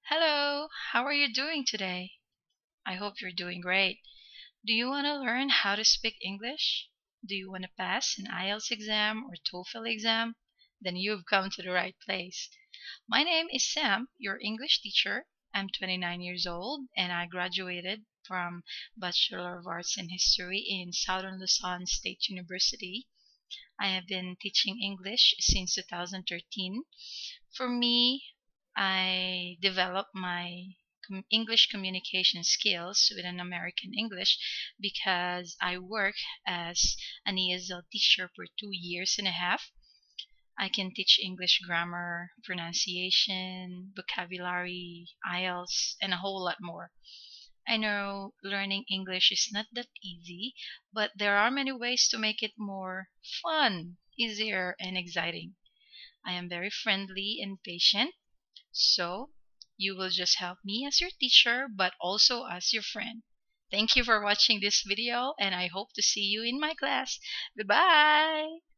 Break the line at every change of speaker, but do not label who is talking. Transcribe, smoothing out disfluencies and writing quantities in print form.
Hello, how are you doing today? I hope you're doing great. Do you want to learn how to speak English? Do you want to pass an IELTS exam or TOEFL exam? Then you've come to the right place. My name is Sam, your English teacher. I'm 29 years old and I graduated from Bachelor of Arts in History in Southern Luzon State University. I have been teaching English since 2013. For me, I developed my English communication skills with an American English because I work as an ESL teacher for 2 years and a half. I can teach English grammar, pronunciation, vocabulary, IELTS, and a whole lot more. I know learning English is not that easy, but there are many ways to make it more fun, easier, and exciting. I am very friendly and patient, so you will just help me as your teacher, but also as your friend. Thank you for watching this video, and I hope to see you in my class. Goodbye!